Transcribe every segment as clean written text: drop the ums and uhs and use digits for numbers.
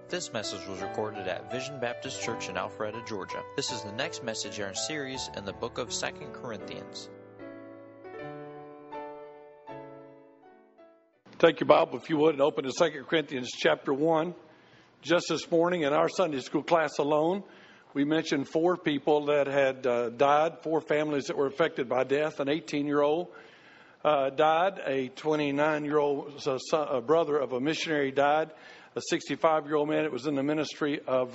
This message was recorded at Vision Baptist Church in Alpharetta, Georgia. This is the next message in our series in the book of 2 Corinthians. Take your Bible, if you would, and open to 2 Corinthians chapter 1. Just this morning in our Sunday school class alone, we mentioned 4 people that had died, 4 families that were affected by death. An 18-year-old died, a 29-year-old brother of a missionary died, a 65-year-old man that was in the ministry of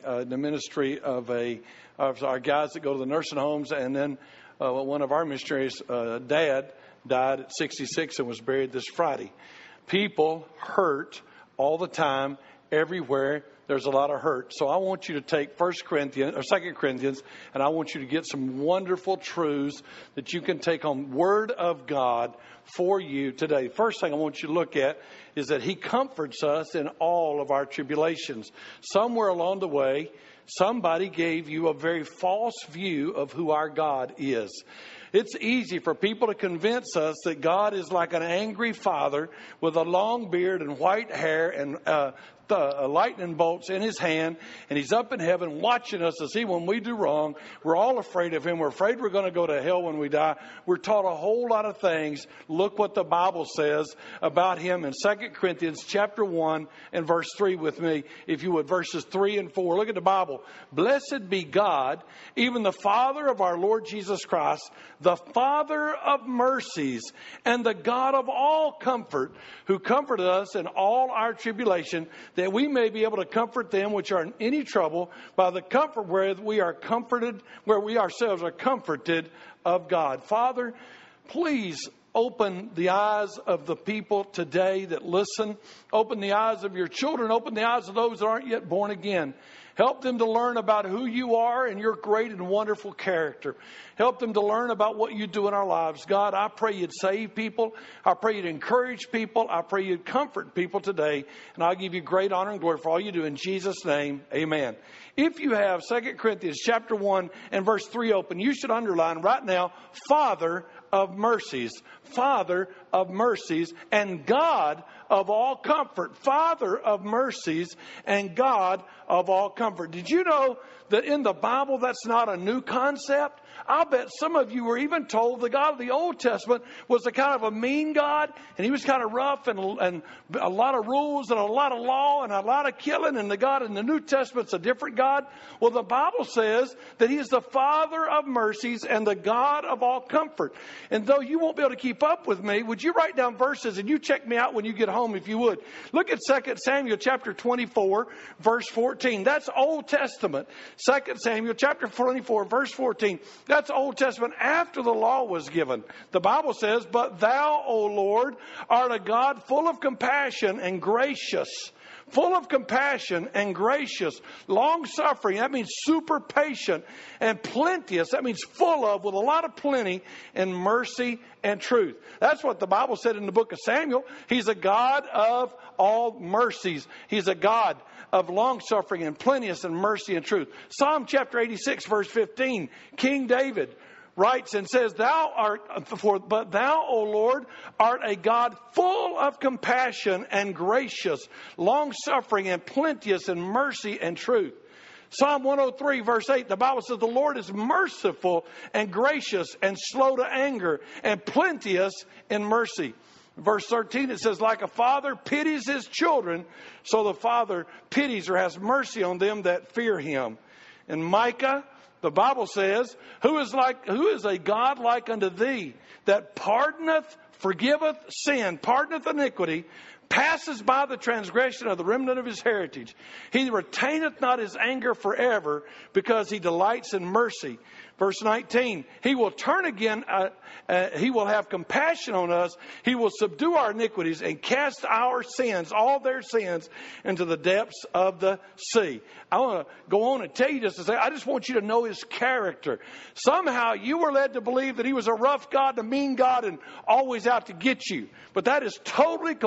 our guys that go to the nursing homes, and then one of our missionaries' dad died at 66 and was buried this Friday. People hurt all the time, everywhere. There's a lot of hurt. So I want you to take 2 Corinthians, and I want you to get some wonderful truths that you can take on Word of God for you today. First thing I want you to look at is that He comforts us in all of our tribulations. Somewhere along the way, somebody gave you a very false view of who our God is. It's easy for people to convince us that God is like an angry father with a long beard and white hair and lightning bolts in his hand, and He's up in heaven watching us to see when we do wrong. We're all afraid of Him. We're afraid we're going to go to hell when we die. We're taught a whole lot of things. Look what the Bible says about Him in 2 Corinthians chapter 1 and verse 3 with me, if you would, verses 3 and 4. Look at the Bible. Blessed be God, even the Father of our Lord Jesus Christ, the Father of mercies and the God of all comfort, who comforted us in all our tribulation, that we may be able to comfort them which are in any trouble by the comfort where we are comforted, where we ourselves are comforted of God. Father, please open the eyes of the people today that listen. Open the eyes of your children. Open the eyes of those that aren't yet born again. Help them to learn about who you are and your great and wonderful character. Help them to learn about what you do in our lives. God, I pray you'd save people. I pray you'd encourage people. I pray you'd comfort people today. And I'll give you great honor and glory for all you do in Jesus' name. Amen. If you have 2 Corinthians chapter 1 and verse 3 open, you should underline right now, Father of mercies. Father of mercies and God of all comfort. Father of mercies and God of all comfort. Did you know that in the Bible that's not a new concept? I'll bet some of you were even told the God of the Old Testament was a kind of a mean God, and He was kind of rough and a lot of rules and a lot of law and a lot of killing, and the God in the New Testament's a different God. Well, the Bible says that He is the Father of mercies and the God of all comfort. And though you won't be able to keep up with me, would you write down verses and you check me out when you get home if you would. Look at 2 Samuel chapter 24, verse 14. That's Old Testament. 2 Samuel chapter 24, verse 14. That's Old Testament after the law was given. The Bible says, "But thou, O Lord, art a God full of compassion and gracious." Full of compassion and gracious, long-suffering, that means super patient, and plenteous, that means full of, with a lot of plenty, and mercy and truth. That's what the Bible said in the book of Samuel. He's a God of all mercies. He's a God of long-suffering and plenteous and mercy and truth. Psalm chapter 86, verse 15, King David writes and says, "But thou, O Lord, art a God full of compassion and gracious, long-suffering and plenteous in mercy and truth." Psalm 103, verse 8, the Bible says, "The Lord is merciful and gracious and slow to anger and plenteous in mercy." Verse 13, it says, "Like a father pities his children, so the Father pities or has mercy on them that fear Him." In Micah, the Bible says, who is a God like unto thee, that pardoneth, forgiveth sin, pardoneth iniquity, passes by the transgression of the remnant of His heritage. He retaineth not His anger forever, because He delights in mercy. Verse 19, He will turn again, He will have compassion on us. He will subdue our iniquities and cast our sins, all their sins, into the depths of the sea. I want to go on and tell you just to say, I just want you to know His character. Somehow you were led to believe that He was a rough God, a mean God, and always out to get you. But that is totally, completely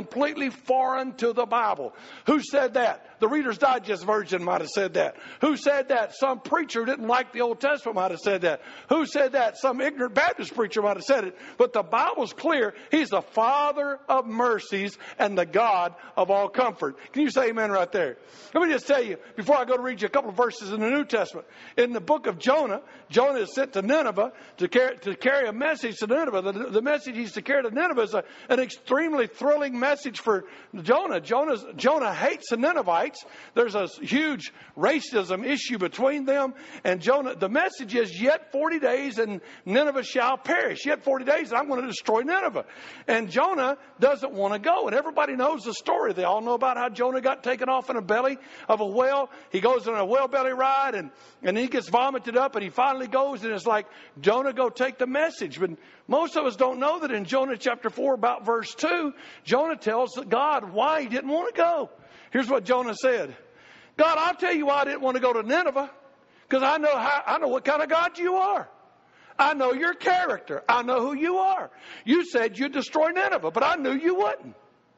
completely foreign to the Bible. Who said that? The Reader's Digest version might have said that. Who said that? Some preacher didn't like the Old Testament might have said that. Who said that? Some ignorant Baptist preacher might have said it. But the Bible's clear. He's the Father of mercies and the God of all comfort. Can you say amen right there? Let me just tell you, before I go to read you a couple of verses in the New Testament. In the book of Jonah, Jonah is sent to Nineveh to carry a message to Nineveh. The message he's to carry to Nineveh is an extremely thrilling message for Jonah. Jonah hates the Ninevites. There's a huge racism issue between them and Jonah. The message is, yet 40 days and Nineveh shall perish. Yet 40 days and I'm going to destroy Nineveh. And Jonah doesn't want to go. And everybody knows the story. They all know about how Jonah got taken off in the belly of a whale. He goes on a whale belly ride and he gets vomited up and he finally goes and it's like, Jonah, go take the message. But most of us don't know that in Jonah chapter 4, about verse 2, Jonah tells God why he didn't want to go. Here's what Jonah said. God, I'll tell you why I didn't want to go to Nineveh. Because I know what kind of God you are. I know your character. I know who you are. You said you'd destroy Nineveh, but I knew you wouldn't.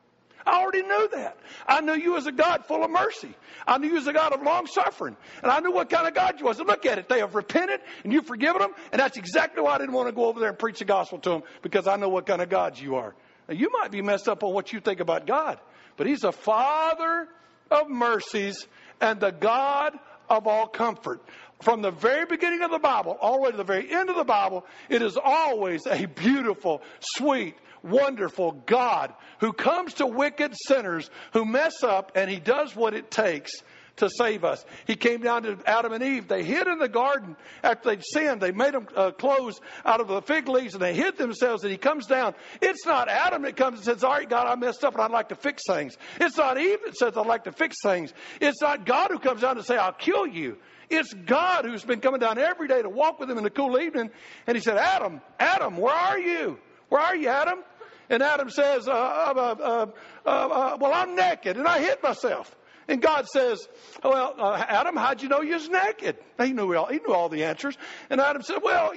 I already knew that. I knew you as a God full of mercy. I knew you as a God of long suffering. And I knew what kind of God you was. And look at it. They have repented and you've forgiven them. And that's exactly why I didn't want to go over there and preach the gospel to them. Because I know what kind of God you are. Now, you might be messed up on what you think about God. But He's a Father of mercies and the God of all comfort. From the very beginning of the Bible, all the way to the very end of the Bible, it is always a beautiful, sweet, wonderful God who comes to wicked sinners who mess up, and He does what it takes to save us. He came down to Adam and Eve. They hid in the garden after they'd sinned. They made them clothes out of the fig leaves, and they hid themselves, and He comes down. It's not Adam that comes and says, all right, God, I messed up, and I'd like to fix things. It's not Eve that says, I'd like to fix things. It's not God who comes down to say, I'll kill you. It's God who's been coming down every day to walk with him in the cool evening. And He said, Adam, where are you? Where are you, Adam? And Adam says, well, I'm naked and I hid myself. And God says, well, Adam, how'd you know you was naked? He knew all the answers. And Adam said, well,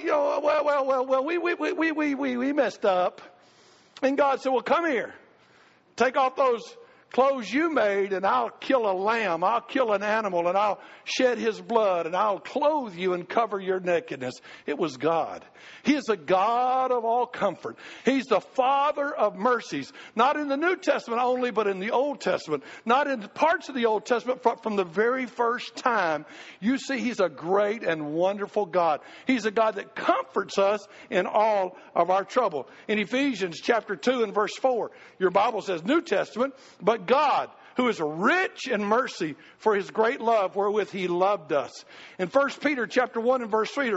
we messed up. And God said, well, come here. Take off those clothes you made, and I'll kill a lamb. I'll kill an animal, and I'll shed his blood, and I'll clothe you and cover your nakedness. It was God. He is a God of all comfort. He's the Father of mercies. Not in the New Testament only, but in the Old Testament. Not in parts of the Old Testament, but from the very first time. You see, He's a great and wonderful God. He's a God that comforts us in all of our trouble. In Ephesians chapter 2 and verse 4, your Bible says, New Testament, but God, who is rich in mercy for His great love wherewith He loved us. In 1 Peter chapter 1 and verse 3,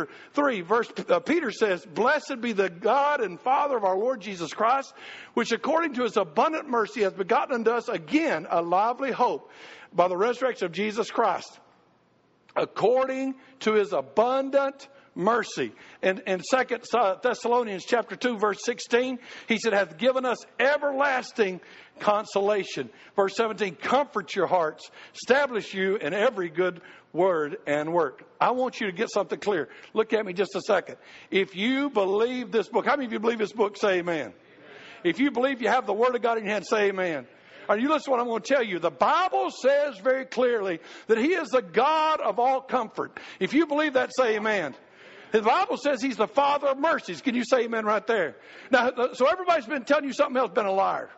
Peter says, Blessed be the God and Father of our Lord Jesus Christ, which according to His abundant mercy has begotten unto us again a lively hope by the resurrection of Jesus Christ. According to His abundant mercy. And in 2 Thessalonians chapter 2 verse 16, he said, hath given us everlasting consolation. Verse 17, comfort your hearts, establish you in every good word and work. I want you to get something clear. Look at me just a second. If you believe this book, how many of you believe this book? Say amen. Amen. If you believe you have the Word of God in your hand, say amen. Are you listening to what I'm going to tell you? The Bible says very clearly that He is the God of all comfort. If you believe that, say amen. The Bible says He's the Father of mercies. Can you say amen right there? Now, so everybody's been telling you something else, been a liar.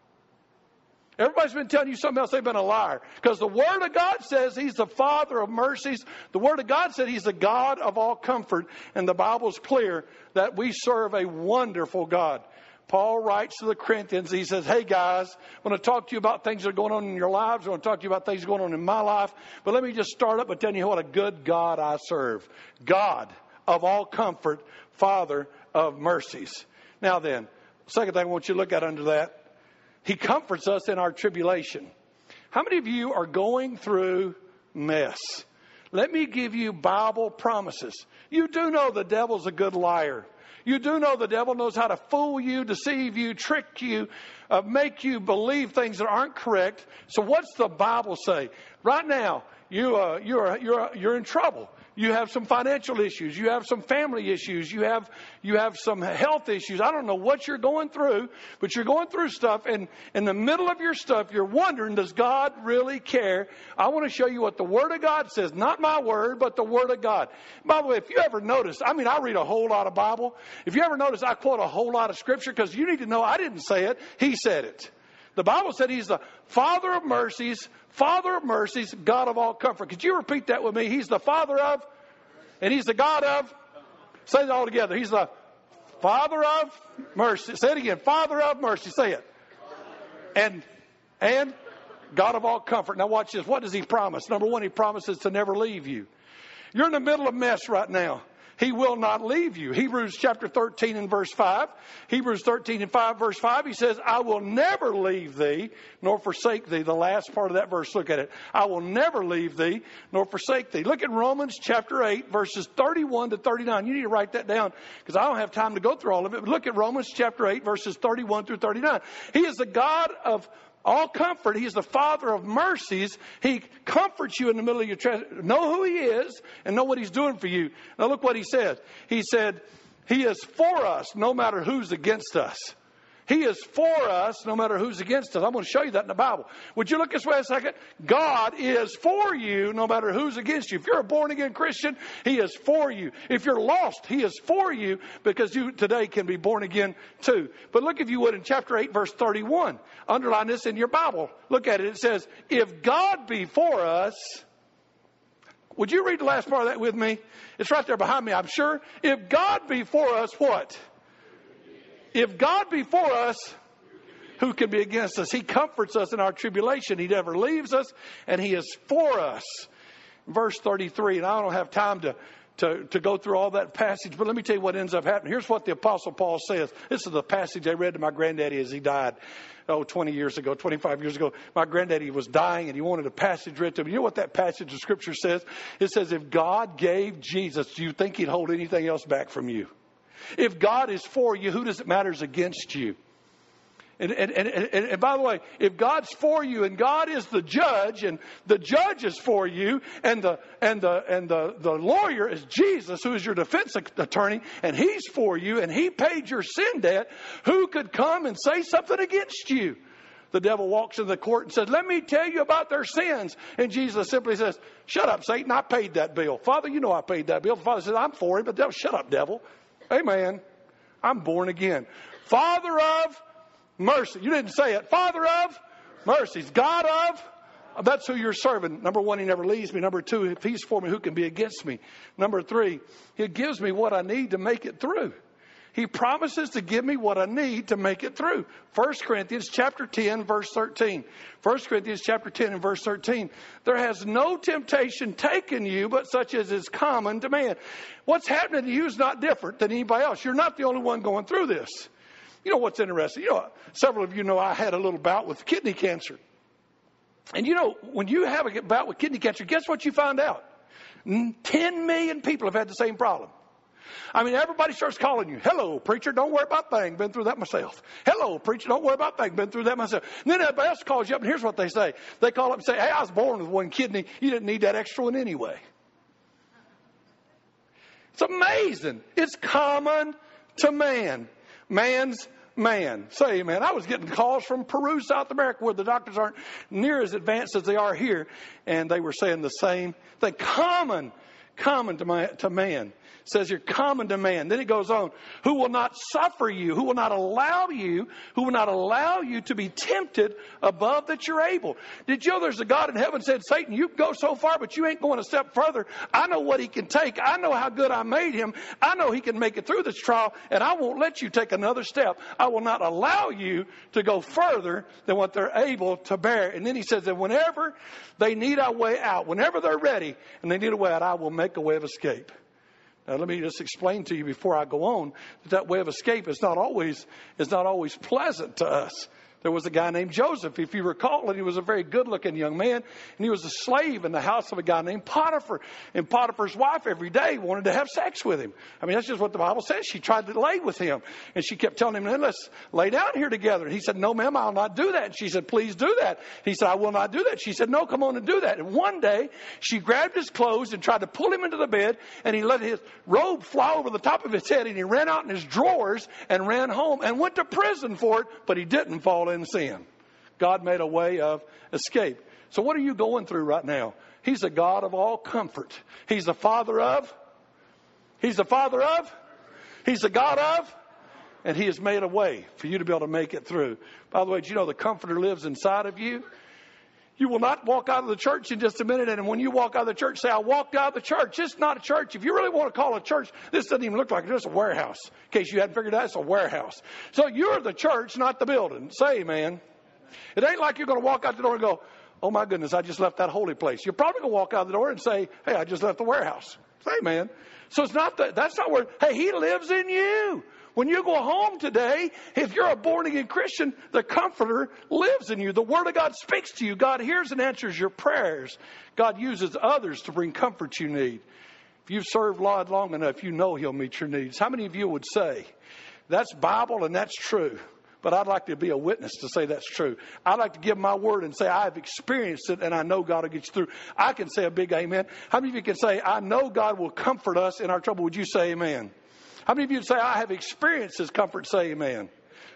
Everybody's been telling you something else, they've been a liar. Because the Word of God says He's the Father of mercies. The Word of God said He's the God of all comfort. And the Bible's clear that we serve a wonderful God. Paul writes to the Corinthians, he says, hey guys, I want to talk to you about things that are going on in your lives. I want to talk to you about things going on in my life. But let me just start up by telling you what a good God I serve. God of all comfort, Father of mercies. Now then, second thing I want you to look at under that, He comforts us in our tribulation. How many of you are going through mess? Let me give you Bible promises. You do know the devil's a good liar. You do know the devil knows how to fool you, deceive you, trick you, make you believe things that aren't correct. So what's the Bible say? Right now, you're in trouble. You have some financial issues. You have some family issues. You have some health issues. I don't know what you're going through, but you're going through stuff. And in the middle of your stuff, you're wondering, does God really care? I want to show you what the Word of God says. Not my word, but the Word of God. By the way, if you ever notice, I read a whole lot of Bible. If you ever notice, I quote a whole lot of Scripture because you need to know I didn't say it. He said it. The Bible said He's the Father of mercies, God of all comfort. Could you repeat that with me? He's the Father of, and He's the God of. Say it all together. He's the Father of mercy. Say it again. Father of mercy. Say it. And God of all comfort. Now watch this. What does He promise? Number one, He promises to never leave you. You're in the middle of mess right now. He will not leave you. Hebrews chapter 13 and verse 5. Hebrews 13 and 5 verse 5. He says, I will never leave thee nor forsake thee. The last part of that verse, look at it. I will never leave thee nor forsake thee. Look at Romans chapter 8 verses 31 to 39. You need to write that down because I don't have time to go through all of it. But look at Romans chapter 8 verses 31 through 39. He is the God of all comfort. He is the Father of mercies. He comforts you in the middle of your tragedy. Know who He is and know what He's doing for you. Now look what He said. He said, He is for us no matter who's against us. He is for us no matter who's against us. I'm going to show you that in the Bible. Would you look this way a second? God is for you no matter who's against you. If you're a born-again Christian, He is for you. If you're lost, He is for you because you today can be born again too. But look, if you would, in chapter 8, verse 31. Underline this in your Bible. Look at it. It says, if God be for us... Would you read the last part of that with me? It's right there behind me, I'm sure. If God be for us, what? If God be for us, who can be against us? He comforts us in our tribulation. He never leaves us, and He is for us. Verse 33, and I don't have time to go through all that passage, but let me tell you what ends up happening. Here's what the Apostle Paul says. This is the passage I read to my granddaddy as he died, 25 years ago. My granddaddy was dying, and he wanted a passage read to him. You know what that passage of Scripture says? It says, if God gave Jesus, do you think He'd hold anything else back from you? If God is for you, who does it matter is against you? And by the way, if God's for you and God is the judge and the judge is for you and the lawyer is Jesus, who is your defense attorney, and He's for you and He paid your sin debt, who could come and say something against you? The devil walks into the court and says, let me tell you about their sins. And Jesus simply says, shut up, Satan, I paid that bill. Father, you know I paid that bill. The Father says, I'm for him. But the devil, shut up, devil. Amen. I'm born again. Father of mercy. You didn't say it. Father of mercies. God of. That's who you're serving. Number one, He never leaves me. Number two, if He's for me, who can be against me? Number three, He gives me what I need to make it through. He promises to give me what I need to make it through. 1 Corinthians chapter 10, verse 13. 1 Corinthians chapter 10 and verse 13. There has no temptation taken you, but such as is common to man. What's happening to you is not different than anybody else. You're not the only one going through this. You know what's interesting? Several of you know I had a little bout with kidney cancer. And when you have a bout with kidney cancer, guess what you find out? 10 million people have had the same problem. Everybody starts calling you. Hello, preacher, don't worry about things. Been through that myself. Hello, preacher, don't worry about things. Been through that myself. And then everybody else calls you up, and here's what they say. They call up and say, hey, I was born with one kidney. You didn't need that extra one anyway. It's amazing. It's common to man. Man's man. Say amen. I was getting calls from Peru, South America, where the doctors aren't near as advanced as they are here. And they were saying the same thing. Common to man. It says you're common to man. Then it goes on. Who will not suffer you, who will not allow you to be tempted above that you're able. Did you know there's a God in heaven said, Satan, you can go so far, but you ain't going a step further. I know what He can take. I know how good I made Him. I know He can make it through this trial, and I won't let you take another step. I will not allow you to go further than what they're able to bear. And then He says that whenever they need a way out, whenever they're ready and they need a way out, I will make a way of escape. Now, let me just explain to you before I go on that way of escape is not always pleasant to us. There was a guy named Joseph, if you recall, and he was a very good-looking young man, and he was a slave in the house of a guy named Potiphar. And Potiphar's wife every day wanted to have sex with him. I mean, that's just what the Bible says. She tried to lay with him, and she kept telling him, let's lay down here together. And he said, no, ma'am, I'll not do that. And she said, please do that. He said, I will not do that. She said, no, come on and do that. And one day, she grabbed his clothes and tried to pull him into the bed, and he let his robe fly over the top of his head, and he ran out in his drawers and ran home and went to prison for it, but he didn't fall in sin. God made a way of escape. So what are you going through right now? He's a God of all comfort. He's the Father of. He's the Father of. He's the God of. And He has made a way for you to be able to make it through. By the way, do you know the Comforter lives inside of you? You will not walk out of the church in just a minute. And when you walk out of the church, say, I walked out of the church. It's not a church. If you really want to call a church, this doesn't even look like it. It's a warehouse. In case you hadn't figured it out, it's a warehouse. So you're the church, not the building. Say amen. It ain't like you're going to walk out the door and go, oh my goodness, I just left that holy place. You're probably going to walk out the door and say, hey, I just left the warehouse. Say amen. So it's not that's not where, hey, He lives in you. When you go home today, if you're a born-again Christian, the Comforter lives in you. The Word of God speaks to you. God hears and answers your prayers. God uses others to bring comfort you need. If you've served God long enough, you know He'll meet your needs. How many of you would say, that's Bible and that's true? But I'd like to be a witness to say that's true. I'd like to give my word and say I've experienced it and I know God will get you through. I can say a big amen. How many of you can say, I know God will comfort us in our trouble? Would you say amen? How many of you would say, I have experienced His comfort? Say amen.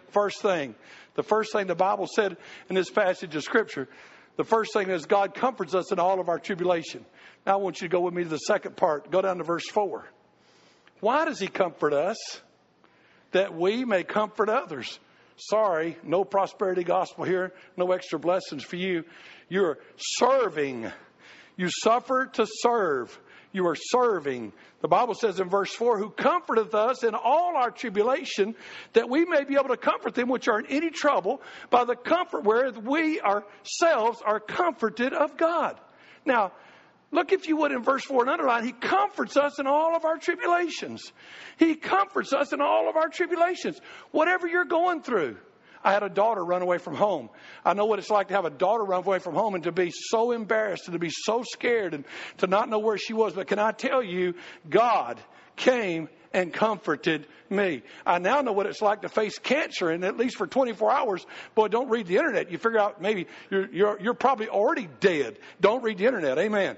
The first thing the Bible said in this passage of Scripture, the first thing is God comforts us in all of our tribulation. Now I want you to go with me to the second part. Go down to verse 4. Why does He comfort us? That we may comfort others. Sorry, no prosperity gospel here. No extra blessings for you. You're serving. You suffer to serve. You are serving. The Bible says in verse 4, who comforteth us in all our tribulation, that we may be able to comfort them which are in any trouble by the comfort wherewith we ourselves are comforted of God. Now, look, if you would, in verse 4 and underline, He comforts us in all of our tribulations. He comforts us in all of our tribulations. Whatever you're going through. I had a daughter run away from home. I know what it's like to have a daughter run away from home and to be so embarrassed and to be so scared and to not know where she was. But can I tell you, God came and comforted me. I now know what it's like to face cancer, and at least for 24 hours, boy, don't read the internet. You figure out maybe you're probably already dead. Don't read the internet. Amen.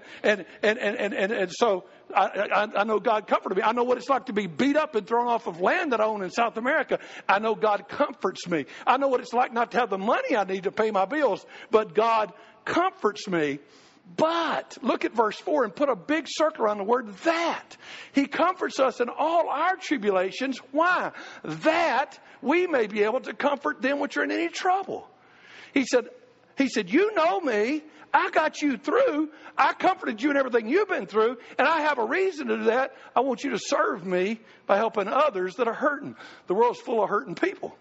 And so I know God comforted me. I know what it's like to be beat up and thrown off of land that I own in South America. I know God comforts me. I know what it's like not to have the money I need to pay my bills, but God comforts me. But look at verse 4 and put a big circle around the word that. He comforts us in all our tribulations. Why? That we may be able to comfort them which are in any trouble. He said, you know me. I got you through. I comforted you in everything you've been through. And I have a reason to do that. I want you to serve me by helping others that are hurting. The world's full of hurting people.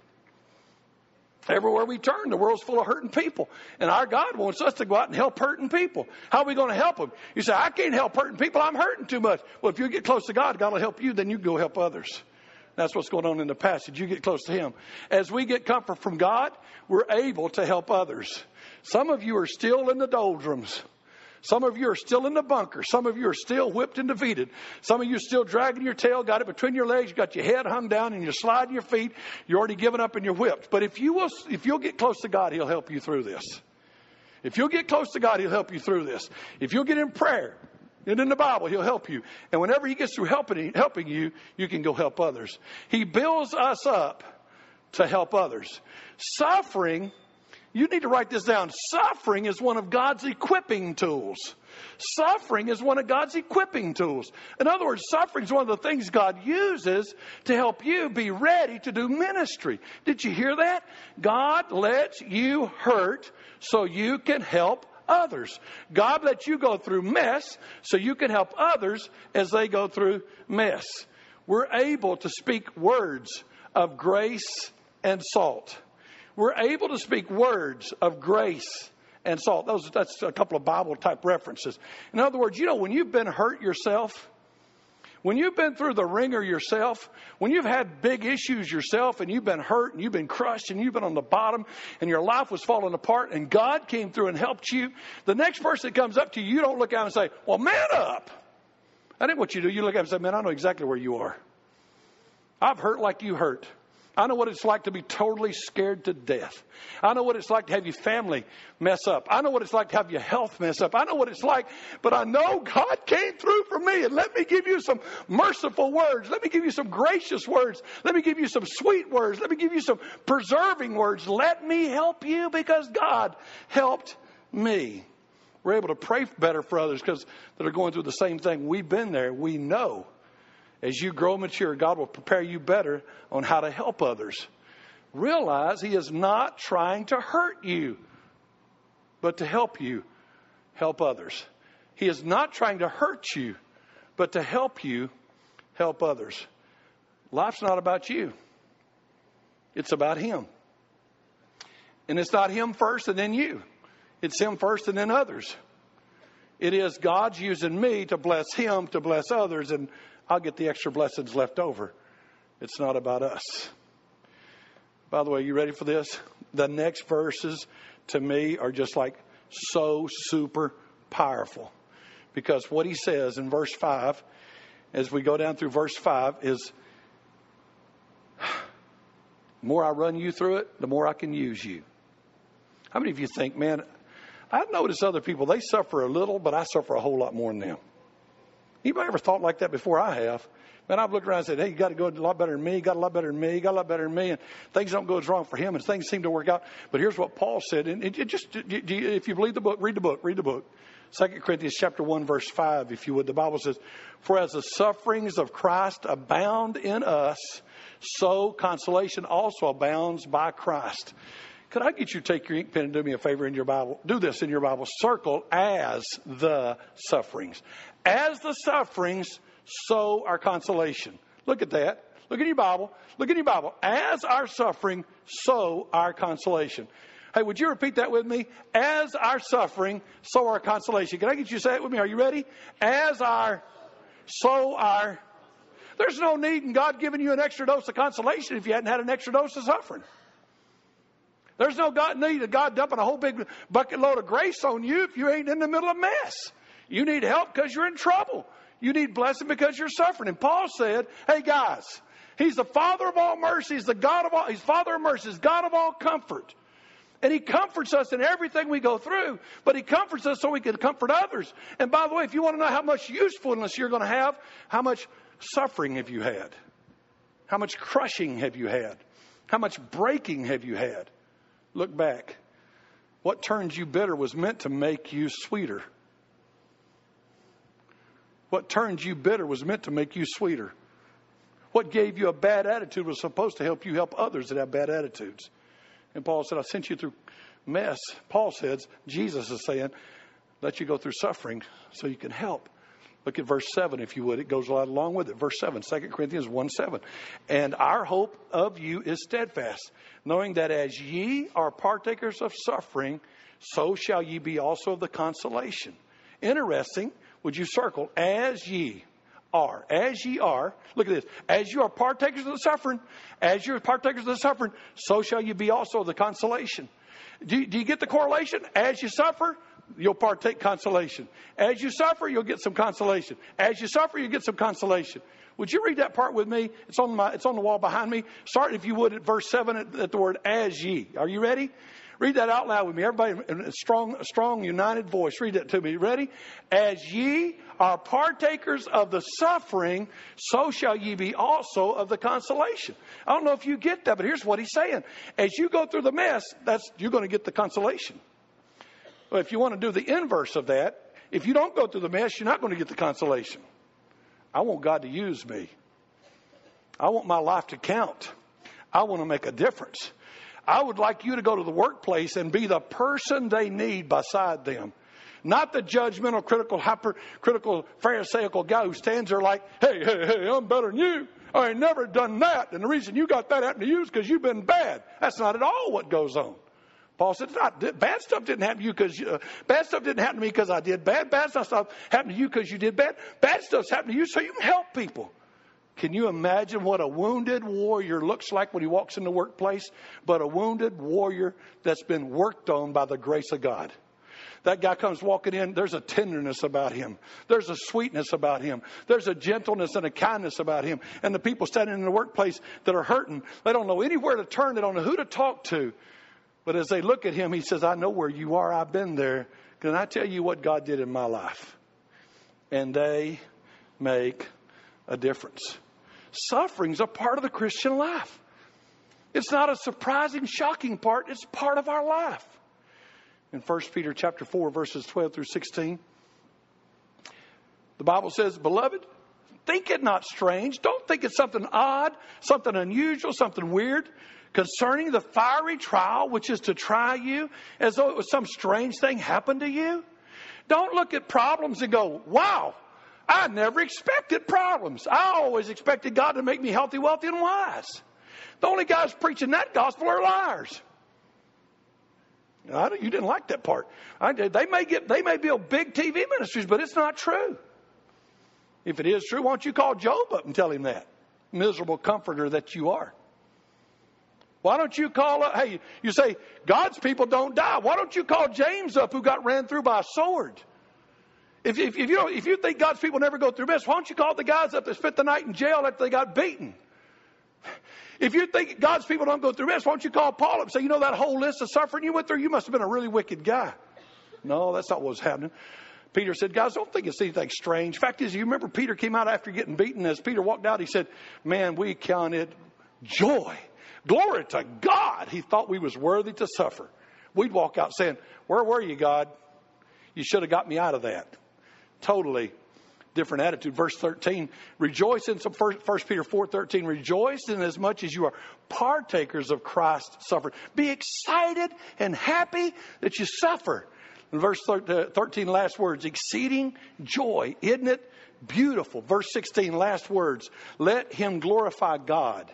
Everywhere we turn, the world's full of hurting people. And our God wants us to go out and help hurting people. How are we going to help them? You say, I can't help hurting people. I'm hurting too much. Well, if you get close to God, God will help you. Then you go help others. That's what's going on in the passage. You get close to Him. As we get comfort from God, we're able to help others. Some of you are still in the doldrums. Some of you are still in the bunker. Some of you are still whipped and defeated. Some of you are still dragging your tail, got it between your legs, you got your head hung down, and you're sliding your feet. You're already given up and you're whipped. But if you'll get close to God, He'll help you through this. If you'll get close to God, He'll help you through this. If you'll get in prayer and in the Bible, He'll help you. And whenever He gets through helping you, you can go help others. He builds us up to help others. Suffering, you need to write this down. Suffering is one of God's equipping tools. Suffering is one of God's equipping tools. In other words, suffering is one of the things God uses to help you be ready to do ministry. Did you hear that? God lets you hurt so you can help others. God lets you go through mess so you can help others as they go through mess. We're able to speak words of grace and salt. We're able to speak words of grace and salt. That's a couple of Bible type references. In other words, when you've been hurt yourself, When you've been through the ringer yourself, when you've had big issues yourself and you've been hurt and you've been crushed and you've been on the bottom and your life was falling apart and God came through and helped you, the next person that comes up to you, you don't look at him and say, well, man up. That ain't what you do. You look at him and say, man, I know exactly where you are. I've hurt like you hurt. I know what it's like to be totally scared to death. I know what it's like to have your family mess up. I know what it's like to have your health mess up. I know what it's like, but I know God came through for me. And let me give you some merciful words. Let me give you some gracious words. Let me give you some sweet words. Let me give you some preserving words. Let me help you because God helped me. We're able to pray better for others because that are going through the same thing. We've been there. We know. As you grow mature, God will prepare you better on how to help others. Realize He is not trying to hurt you, but to help you help others. He is not trying to hurt you, but to help you help others. Life's not about you. It's about Him. And it's not Him first and then you. It's Him first and then others. It is God's using me to bless Him, to bless others, and I'll get the extra blessings left over. It's not about us. By the way, you ready for this? The next verses to me are just like so super powerful. Because what he says in verse 5, as we go down through verse 5, is the more I run you through it, the more I can use you. How many of you think, man, I've noticed other people, they suffer a little, but I suffer a whole lot more than them. Anybody ever thought like that before? I have. Man, I've looked around and said, hey, you got to go a lot better than me. You got a lot better than me. You got a lot better than me. And things don't go as wrong for him. And things seem to work out. But here's what Paul said. And if you believe the book, read the book. Read the book. 2 Corinthians chapter 1, verse 5, if you would. The Bible says, for as the sufferings of Christ abound in us, so consolation also abounds by Christ. Could I get you to take your ink pen and do me a favor in your Bible? Do this in your Bible. Circle as the sufferings. As the sufferings, so our consolation. Look at that. Look at your Bible. Look at your Bible. As our suffering, so our consolation. Hey, would you repeat that with me? As our suffering, so our consolation. Can I get you to say it with me? Are you ready? As our, so our. There's no need in God giving you an extra dose of consolation if you hadn't had an extra dose of suffering. There's no need of God dumping a whole big bucket load of grace on you if you ain't in the middle of a mess. You need help because you're in trouble. You need blessing because you're suffering. And Paul said, hey guys, He's the Father of all mercy. He's the God of all, He's Father of mercy. He's God of all comfort. And He comforts us in everything we go through, but He comforts us so we can comfort others. And by the way, if you want to know how much usefulness you're going to have, how much suffering have you had? How much crushing have you had? How much breaking have you had? Look back. What turned you bitter was meant to make you sweeter. What turned you bitter was meant to make you sweeter. What gave you a bad attitude was supposed to help you help others that have bad attitudes. And Paul said, I sent you through mess. Paul says, Jesus is saying, let you go through suffering so you can help. Look at verse 7, if you would. It goes right along with it. Verse 7, 2 Corinthians 1:7. And our hope of you is steadfast, knowing that as ye are partakers of suffering, so shall ye be also of the consolation. Interesting. Would you circle, as ye are. As ye are. Look at this. As you are partakers of the suffering, as you are partakers of the suffering, so shall you be also of the consolation. Do you get the correlation? As you suffer, you'll partake consolation. As you suffer, you'll get some consolation. As you suffer, you get some consolation. Would you read that part with me? It's on the wall behind me. Start, if you would, at verse 7 at the word as ye. Are you ready? Read that out loud with me. Everybody in a strong, united voice. Read that to me. Ready? As ye are partakers of the suffering, so shall ye be also of the consolation. I don't know if you get that, but here's what he's saying. As you go through the mess, you're going to get the consolation. But if you want to do the inverse of that, if you don't go through the mess, you're not going to get the consolation. I want God to use me. I want my life to count. I want to make a difference. I would like you to go to the workplace and be the person they need beside them. Not the judgmental, hypercritical, pharisaical guy who stands there like, hey, I'm better than you. I ain't never done that. And the reason you got that happened to you is because you've been bad. That's not at all what goes on. Paul said, bad stuff didn't happen to you because bad stuff didn't happen to me because I did bad. Bad stuff happened to you because you did bad. Bad stuff's happened to you so you can help people. Can you imagine what a wounded warrior looks like when he walks in the workplace? But a wounded warrior that's been worked on by the grace of God. That guy comes walking in, there's a tenderness about him. There's a sweetness about him. There's a gentleness and a kindness about him. And the people standing in the workplace that are hurting, they don't know anywhere to turn. They don't know who to talk to. But as they look at him, he says, I know where you are. I've been there. Can I tell you what God did in my life? And they make a difference. Suffering's a part of the Christian life. It's not a surprising, shocking part. It's part of our life. In 1 Peter chapter 4, verses 12 through 16, the Bible says, Beloved, think it not strange. Don't think it's something odd, something unusual, something weird concerning the fiery trial which is to try you as though it was some strange thing happened to you. Don't look at problems and go, wow, I never expected problems. I always expected God to make me healthy, wealthy, and wise. The only guys preaching that gospel are liars. You didn't like that part. They may build big TV ministries, but it's not true. If it is true, why don't you call Job up and tell him that? Miserable comforter that you are. Why don't you call up? Hey, you say God's people don't die. Why don't you call James up, who got ran through by a sword? If you think God's people never go through this, why don't you call the guys up that spent the night in jail after they got beaten? If you think God's people don't go through this, why don't you call Paul up and say, you know that whole list of suffering you went through? You must have been a really wicked guy. No, that's not what was happening. Peter said, guys, don't think it's anything strange. Fact is, you remember Peter came out after getting beaten. As Peter walked out, he said, man, we count it joy. Glory to God. He thought we was worthy to suffer. We'd walk out saying, where were you, God? You should have got me out of that. Totally different attitude. Verse 13, rejoice in 1 Peter 4:13. Rejoice in as much as you are partakers of Christ's suffering. Be excited and happy that you suffer. In verse 13, last words, exceeding joy. Isn't it beautiful? Verse 16, last words, let him glorify God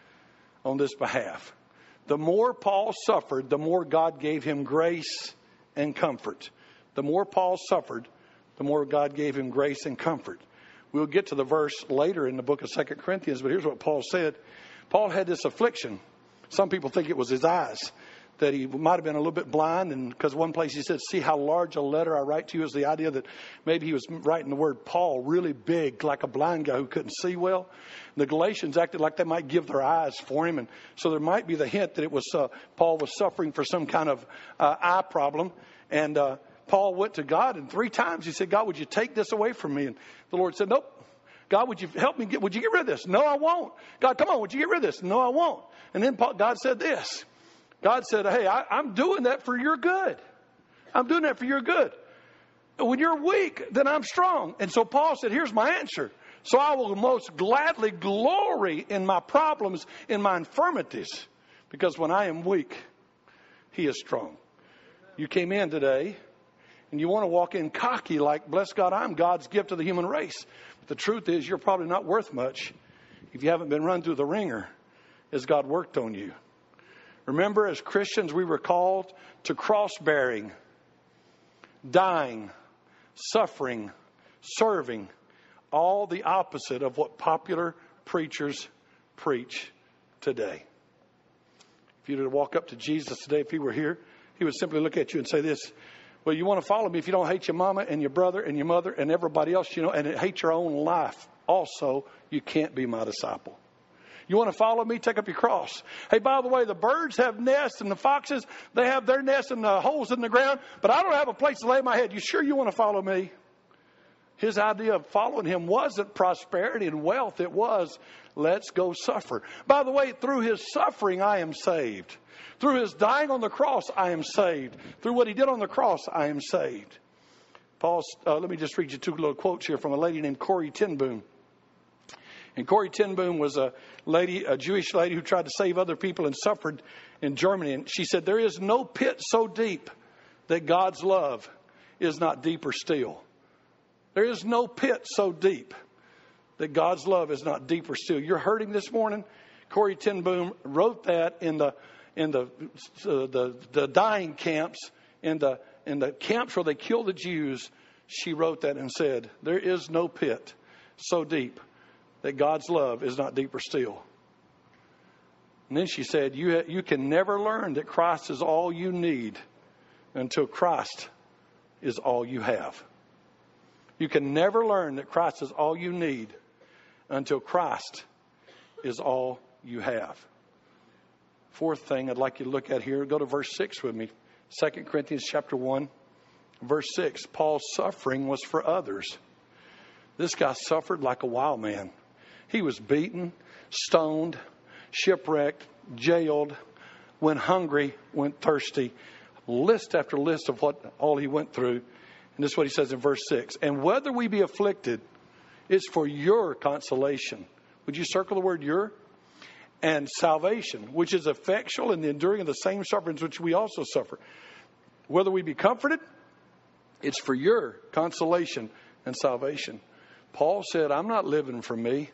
on this behalf. The more Paul suffered, the more God gave him grace and comfort. The more Paul suffered, the more God gave him grace and comfort. We'll get to the verse later in the book of 2 Corinthians, but here's what Paul said. Paul had this affliction. Some people think it was his eyes, that he might have been a little bit blind. And because one place he said, see how large a letter I write to you, is the idea that maybe he was writing the word Paul really big, like a blind guy who couldn't see well. The Galatians acted like they might give their eyes for him. And so there might be the hint that it was Paul was suffering for some kind of eye problem. And Paul went to God, and 3 times he said, God, would you take this away from me? And the Lord said, nope. God, would you help me? Would you get rid of this? No, I won't. God, come on, would you get rid of this? No, I won't. And then God said this. God said, hey, I'm doing that for your good. I'm doing that for your good. When you're weak, then I'm strong. And so Paul said, here's my answer. So I will most gladly glory in my problems, in my infirmities, because when I am weak, he is strong. You came in today, and you want to walk in cocky like, bless God, I'm God's gift to the human race. But the truth is, you're probably not worth much if you haven't been run through the ringer as God worked on you. Remember, as Christians, we were called to cross-bearing, dying, suffering, serving, all the opposite of what popular preachers preach today. If you were to walk up to Jesus today, if he were here, he would simply look at you and say this, well, you want to follow me if you don't hate your mama and your brother and your mother and everybody else, you know, and hate your own life. Also, you can't be my disciple. You want to follow me? Take up your cross. Hey, by the way, the birds have nests and the foxes, they have their nests in the holes in the ground, but I don't have a place to lay my head. You sure you want to follow me? His idea of following him wasn't prosperity and wealth. It was, let's go suffer. By the way, through his suffering, I am saved. Through his dying on the cross, I am saved. Through what he did on the cross, I am saved. Let me just read you 2 little quotes here from a lady named Corrie ten Boom. And Corrie ten Boom was a Jewish lady who tried to save other people and suffered in Germany. And she said, there is no pit so deep that God's love is not deeper still. There is no pit so deep that God's love is not deeper still. You're hurting this morning. Corrie ten Boom wrote that in the dying camps, in the camps where they killed the Jews, she wrote that and said, there is no pit so deep that God's love is not deeper still. And then she said, you can never learn that Christ is all you need until Christ is all you have. You can never learn that Christ is all you need until Christ is all you have. Fourth thing I'd like you to look at here, go to verse 6 with me. 2 Corinthians chapter 1, verse 6. Paul's suffering was for others. This guy suffered like a wild man. He was beaten, stoned, shipwrecked, jailed, went hungry, went thirsty. List after list of what all he went through. And this is what he says in verse 6. And whether we be afflicted, it's for your consolation. Would you circle the word your? And salvation, which is effectual in the enduring of the same sufferings which we also suffer. Whether we be comforted, it's for your consolation and salvation. Paul said, I'm not living for me.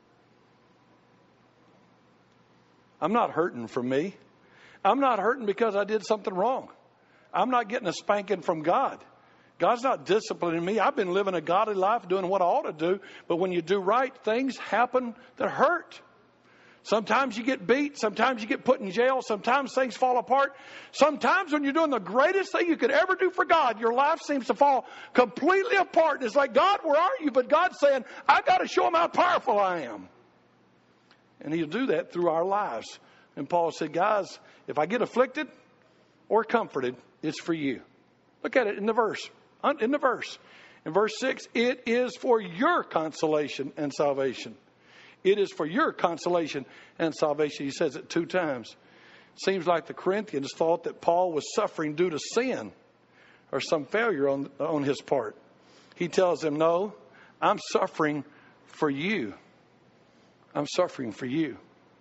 I'm not hurting for me. I'm not hurting because I did something wrong. I'm not getting a spanking from God. God's not disciplining me. I've been living a godly life, doing what I ought to do. But when you do right, things happen that hurt. Sometimes you get beat. Sometimes you get put in jail. Sometimes things fall apart. Sometimes when you're doing the greatest thing you could ever do for God, your life seems to fall completely apart. And it's like, God, where are you? But God's saying, I've got to show him how powerful I am. And he'll do that through our lives. And Paul said, guys, if I get afflicted or comforted, it's for you. Look at it in the verse. In verse 6, it is for your consolation and salvation. It is for your consolation and salvation. He says it 2 times. Seems like the Corinthians thought that Paul was suffering due to sin or some failure on his part. He tells them, no, I'm suffering for you. I'm suffering for you.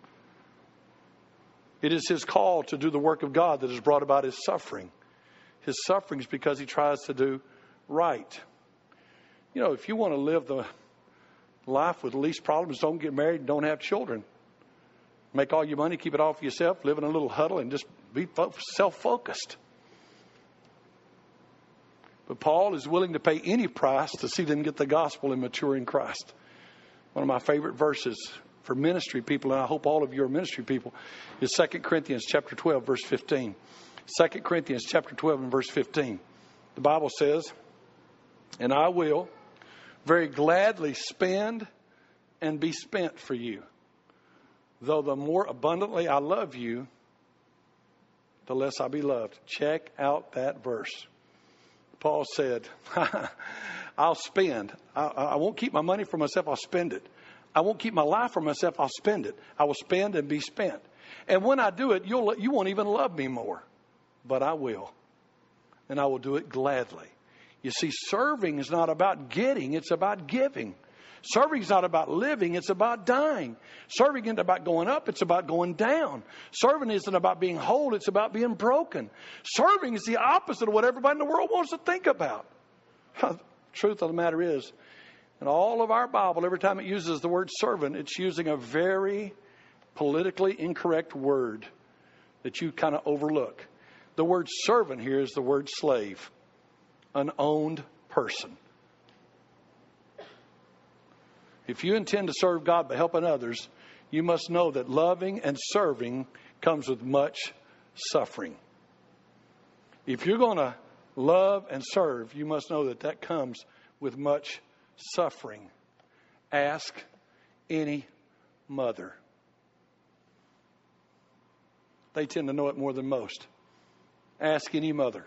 It is his call to do the work of God that has brought about his suffering. His suffering is because he tries to do right. You know, if you want to live the life with the least problems, don't get married, don't have children. Make all your money, keep it all for yourself, live in a little huddle, and just be self-focused. But Paul is willing to pay any price to see them get the gospel and mature in Christ. One of my favorite verses for ministry people, and I hope all of you are ministry people, is 2 Corinthians chapter 12, verse 15. 2 Corinthians chapter 12 and verse 15. The Bible says, and I will very gladly spend and be spent for you. Though the more abundantly I love you, the less I be loved. Check out that verse. Paul said, I'll spend. I won't keep my money for myself. I'll spend it. I won't keep my life for myself. I'll spend it. I will spend and be spent. And when I do it, you won't even love me more. But I will. And I will do it gladly. You see, serving is not about getting. It's about giving. Serving is not about living. It's about dying. Serving isn't about going up. It's about going down. Serving isn't about being whole. It's about being broken. Serving is the opposite of what everybody in the world wants to think about. The truth of the matter is, in all of our Bible, every time it uses the word servant, it's using a very politically incorrect word that you kind of overlook. The word servant here is the word slave, an owned person. If you intend to serve God by helping others, you must know that loving and serving comes with much suffering. If you're going to love and serve, you must know that that comes with much suffering. Ask any mother. They tend to know it more than most. Ask any mother.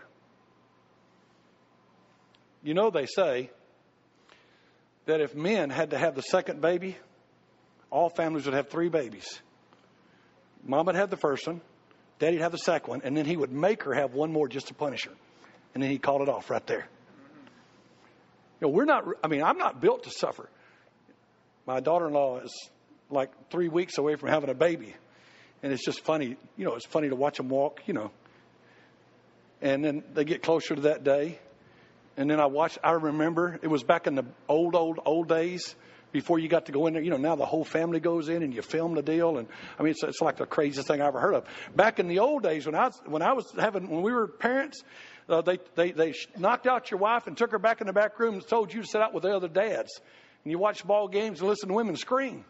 You know, they say that if men had to have the second baby, all families would have 3 babies. Mom would have the first one, Daddy would have the second one, and then he would make her have one more just to punish her. And then he'd call it off right there. You know, I'm not built to suffer. My daughter-in-law is like 3 weeks away from having a baby. And it's just funny, you know, it's funny to watch them walk, you know. And then they get closer to that day. And then I remember, it was back in the old days before you got to go in there. Now the whole family goes in and you film the deal. And I mean, it's like the craziest thing I ever heard of. Back in the old days when we were parents, they knocked out your wife and took her back in the back room and told you to sit out with the other dads. And you watch ball games and listen to women scream.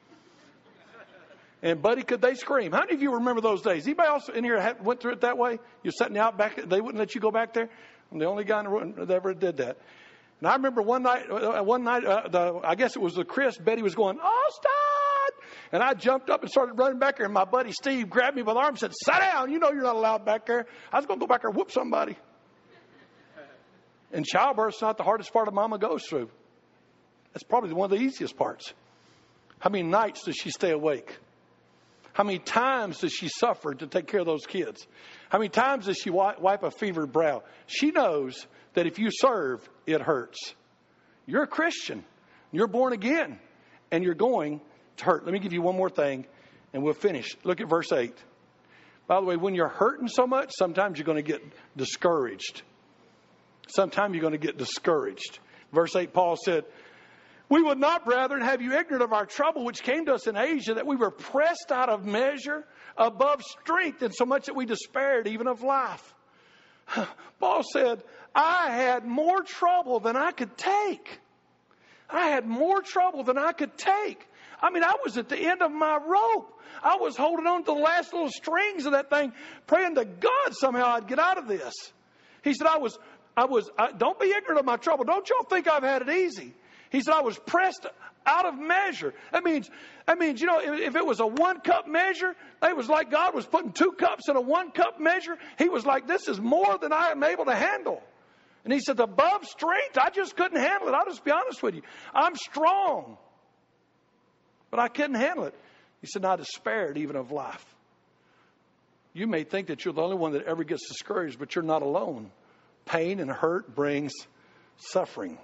And, buddy, could they scream? How many of you remember those days? Anybody else in here went through it that way? You're sitting out back. They wouldn't let you go back there? I'm the only guy in the room that ever did that. And I remember one night, I guess it was the Chris, Betty was going, Austin! And I jumped up and started running back there. And my buddy Steve grabbed me by the arm and said, sit down. You know you're not allowed back there. I was going to go back there and whoop somebody. And childbirth's not the hardest part of mama goes through. That's probably one of the easiest parts. How many nights does she stay awake? How many times does she suffer to take care of those kids? How many times does she wipe a fevered brow? She knows that if you serve, it hurts. You're a Christian. You're born again. And you're going to hurt. Let me give you one more thing, and we'll finish. Look at verse 8. By the way, when you're hurting so much, sometimes you're going to get discouraged. Sometimes you're going to get discouraged. Verse 8, Paul said, we would not, brethren, have you ignorant of our trouble which came to us in Asia, that we were pressed out of measure, above strength, and so much that we despaired even of life. Paul said, I had more trouble than I could take. I had more trouble than I could take. I mean, I was at the end of my rope. I was holding on to the last little strings of that thing, praying to God somehow I'd get out of this. He said, don't be ignorant of my trouble. Don't y'all think I've had it easy. He said, I was pressed out of measure. That means, if it was a 1 cup measure, it was like God was putting 2 cups in a 1 cup measure. He was like, this is more than I am able to handle. And he said, above strength, I just couldn't handle it. I'll just be honest with you. I'm strong, but I couldn't handle it. He said, I despaired even of life. You may think that you're the only one that ever gets discouraged, but you're not alone. Pain and hurt brings suffering.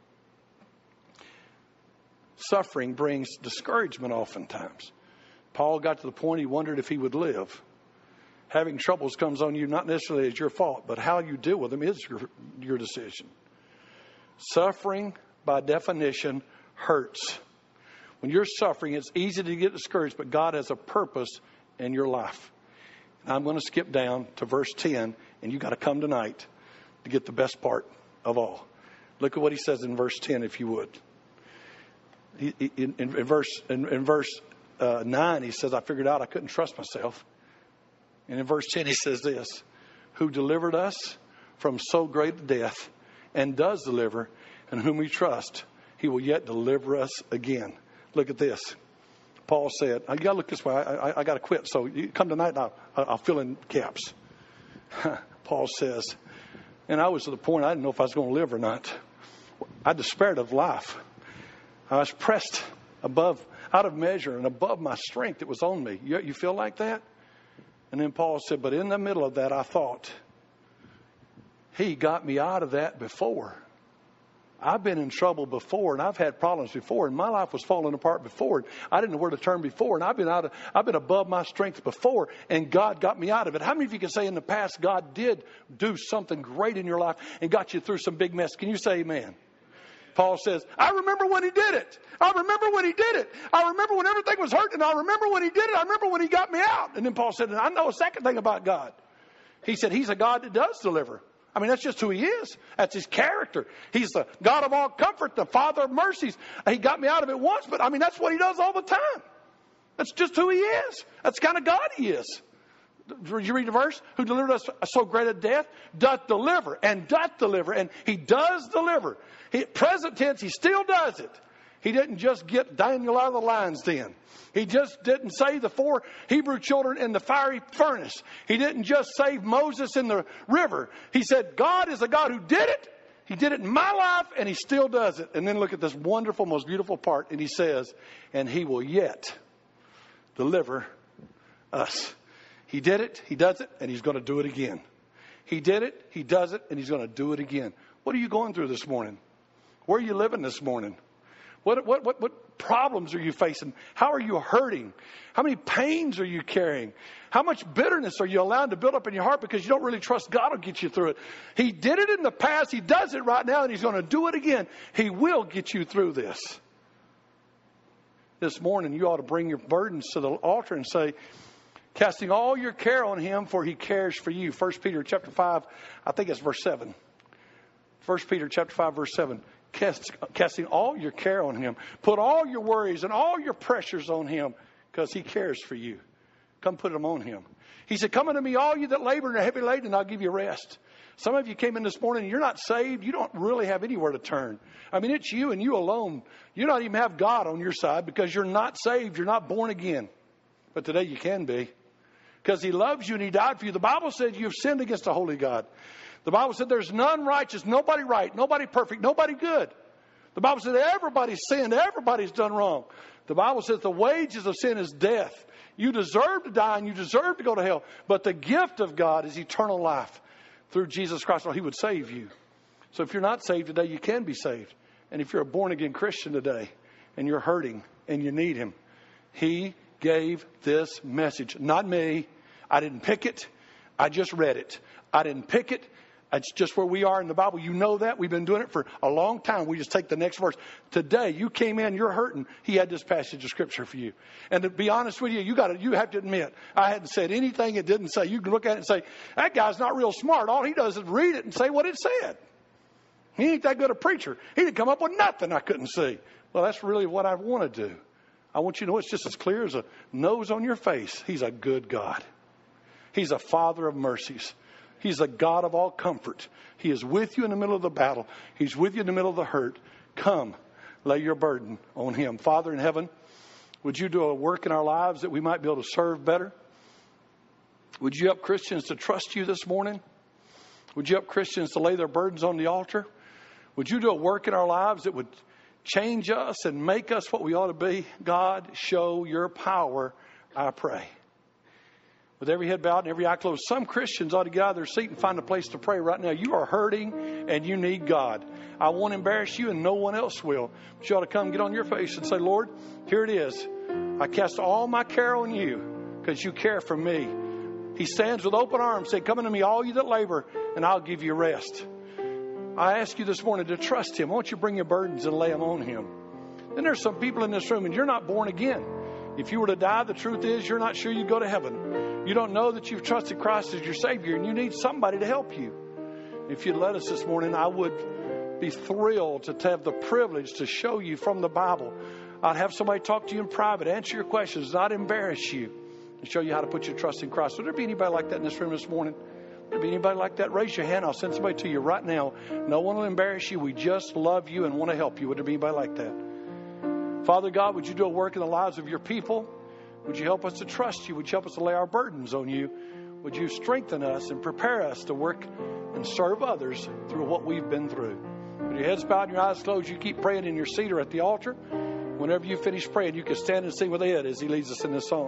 Suffering brings discouragement oftentimes. Paul got to the point he wondered if he would live. Having troubles comes on you not necessarily as your fault, but how you deal with them is your decision. Suffering, by definition, hurts. When you're suffering, it's easy to get discouraged, but God has a purpose in your life. And I'm going to skip down to verse 10, and you've got to come tonight to get the best part of all. Look at what he says in verse 10, if you would. In verse 9, he says, I figured out I couldn't trust myself. And in verse 10, he says this, who delivered us from so great a death and does deliver, and whom we trust, he will yet deliver us again. Look at this. Paul said, you got to look this way. I got to quit. So you come tonight and I'll fill in caps. Paul says, and I was to the point I didn't know if I was going to live or not. I despaired of life. I was pressed out of measure and above my strength that was on me. You feel like that? And then Paul said, but in the middle of that, I thought, he got me out of that before. I've been in trouble before, and I've had problems before, and my life was falling apart before. I didn't know where to turn before, and I've been above my strength before, and God got me out of it. How many of you can say in the past God did do something great in your life and got you through some big mess? Can you say amen? Paul says, I remember when he did it. I remember when he did it. I remember when everything was hurting. I remember when he did it. I remember when he got me out. And then Paul said, and I know a second thing about God. He said, he's a God that does deliver. I mean, that's just who he is. That's his character. He's the God of all comfort, the Father of mercies. He got me out of it once, but I mean, that's what he does all the time. That's just who he is. That's the kind of God he is. Did you read the verse? Who delivered us so great a death? Doth deliver. And he does deliver. Present tense, he still does it. He didn't just get Daniel out of the lion's den. He just didn't save the 4 Hebrew children in the fiery furnace. He didn't just save Moses in the river. He said, God is a God who did it. He did it in my life, and he still does it. And then look at this wonderful, most beautiful part. And he says, and he will yet deliver us. He did it, he does it, and he's going to do it again. He did it, he does it, and he's going to do it again. What are you going through this morning? Where are you living this morning? What problems are you facing? How are you hurting? How many pains are you carrying? How much bitterness are you allowed to build up in your heart because you don't really trust God will get you through it? He did it in the past. He does it right now, and he's going to do it again. He will get you through this. this morning, you ought to bring your burdens to the altar and say, casting all your care on him, for he cares for you. 1 Peter chapter 5, I think it's verse 7. 1 Peter chapter 5, verse 7. Casting all your care on him. Put all your worries and all your pressures on him, because he cares for you. Come put them on him. He said, come unto me, all you that labor and are heavy laden, and I'll give you rest. Some of you came in this morning and you're not saved. You don't really have anywhere to turn. I mean, it's you and you alone. You don't even have God on your side because you're not saved. You're not born again. But today you can be, because he loves you and he died for you. The Bible says you have sinned against a holy God. The Bible said there's none righteous, nobody right, nobody perfect, nobody good. The Bible said everybody's sinned, everybody's done wrong. The Bible says the wages of sin is death. You deserve to die and you deserve to go to hell. But the gift of God is eternal life through Jesus Christ. Well, he would save you. So if you're not saved today, you can be saved. And if you're a born-again Christian today and you're hurting and you need him, he gave this message. Not me. I didn't pick it. I just read it. I didn't pick it. It's just where we are in the Bible. You know that. We've been doing it for a long time. We just take the next verse. Today, you came in, you're hurting. He had this passage of Scripture for you. And to be honest with you, you have to admit, I hadn't said anything it didn't say. You can look at it and say, that guy's not real smart. All he does is read it and say what it said. He ain't that good a preacher. He didn't come up with nothing I couldn't see. Well, that's really what I want to do. I want you to know it's just as clear as a nose on your face. He's a good God. He's a Father of mercies. He's a God of all comfort. He is with you in the middle of the battle. He's with you in the middle of the hurt. Come, lay your burden on him. Father in heaven, would you do a work in our lives that we might be able to serve better? Would you help Christians to trust you this morning? Would you help Christians to lay their burdens on the altar? Would you do a work in our lives that would change us and make us what we ought to be? God, show your power, I pray. With every head bowed and every eye closed, some Christians ought to get out of their seat and find a place to pray right now. You are hurting and you need God. I won't embarrass you and no one else will. But you ought to come get on your face and say, Lord, here it is. I cast all my care on you because you care for me. He stands with open arms, say, come unto me, all you that labor, and I'll give you rest. I ask you this morning to trust him. Won't you bring your burdens and lay them on him? And there's some people in this room and you're not born again. If you were to die, the truth is you're not sure you'd go to heaven. You don't know that you've trusted Christ as your Savior, and you need somebody to help you. If you'd let us this morning, I would be thrilled to have the privilege to show you from the Bible. I'd have somebody talk to you in private, answer your questions, not embarrass you, and show you how to put your trust in Christ. Would there be anybody like that in this room this morning? Would there be anybody like that? Raise your hand. I'll send somebody to you right now. No one will embarrass you. We just love you and want to help you. Would there be anybody like that? Father God, would you do a work in the lives of your people? Would you help us to trust you? Would you help us to lay our burdens on you? Would you strengthen us and prepare us to work and serve others through what we've been through? With your heads bowed and your eyes closed, you keep praying in your seat or at the altar. Whenever you finish praying, you can stand and sing with Ed as he leads us in this song.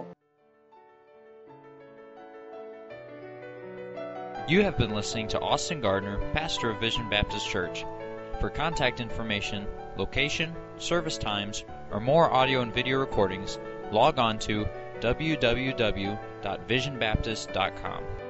You have been listening to Austin Gardner, pastor of Vision Baptist Church. For contact information, location, service times, or more audio and video recordings, log on to www.visionbaptist.com.